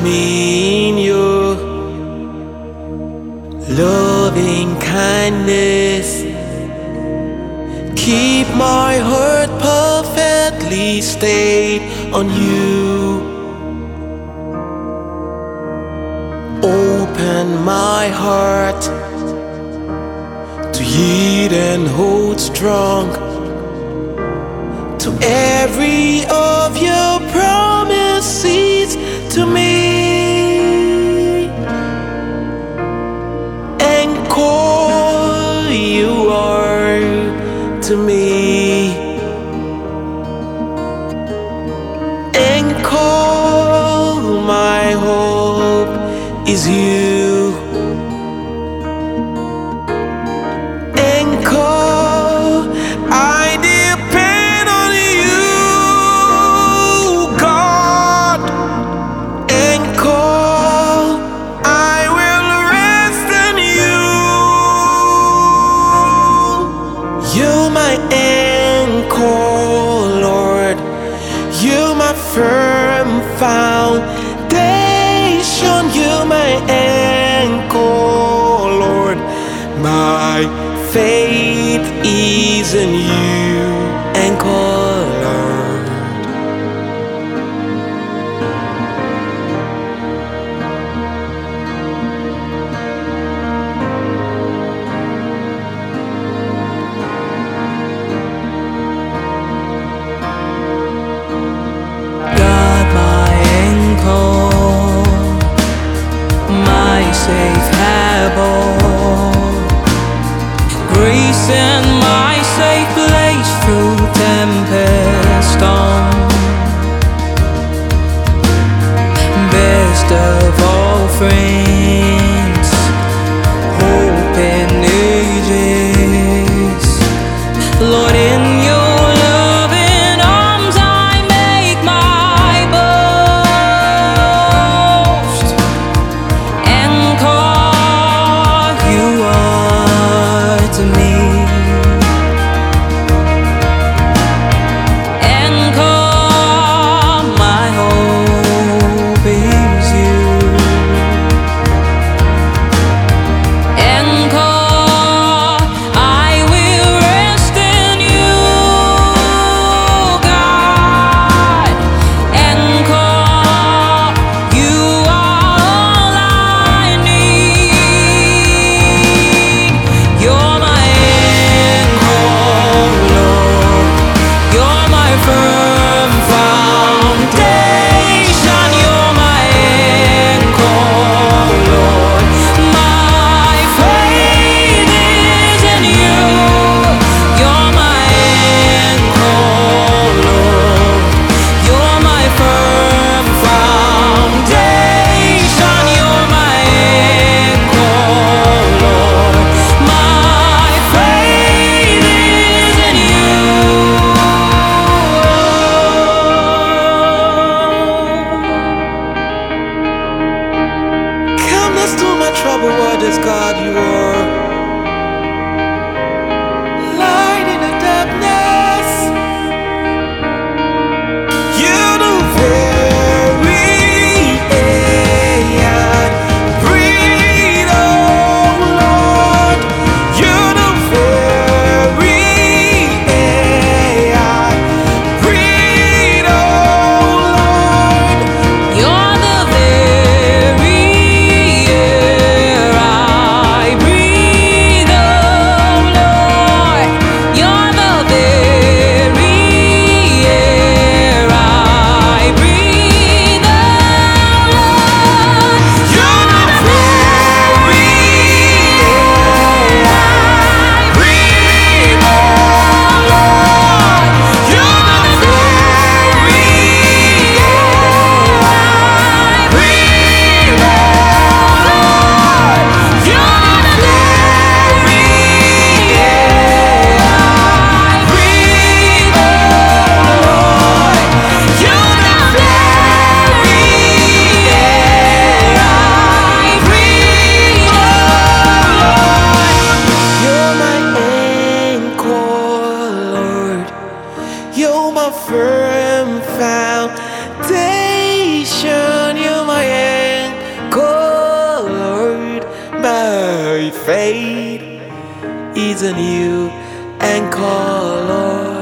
me in your loving kindness. Keep my heart perfectly stayed on you. Open my heart to heed and hold strong to every of your promises to me, and call you are to me, and call my hope is you, and call I depend on you, God, and call I will rest in you. You're my anchor, Lord. You're my firm foundation. You're my anchor, Lord. My faith is in you, anchor, Lord. God, my anchor, my safe harbor, grace in my safe place through tempest storm. Best of all friends, hope in ages, Lord, in your loving arms I make my boast, and call you are to me, and call my hope is you, and call I will rest in you, God, and call you are all I need. You're my anchor, Lord. You're my firm foundation. You're my anchor, Lord. My faith is in you. You're my anchor, Lord. You're my firm foundation. You're my anchor, Lord. My faith is in you. Come, let's do my trouble waters, God, you are light in the darkness. You're the very air I breathe, oh Lord. You're the very air I breathe, oh Lord. You're the very air I breathe, oh Lord. You're the very air I breathe, oh Lord. You're the very air I breathe, oh Lord. You're the very air I breathe, oh Lord. You're the very air I breathe, oh Lord. You're the very air I breathe, oh Lord. You're my anchor, Lord. You're my firm foundation. You're my fade is a new anchor, Lord.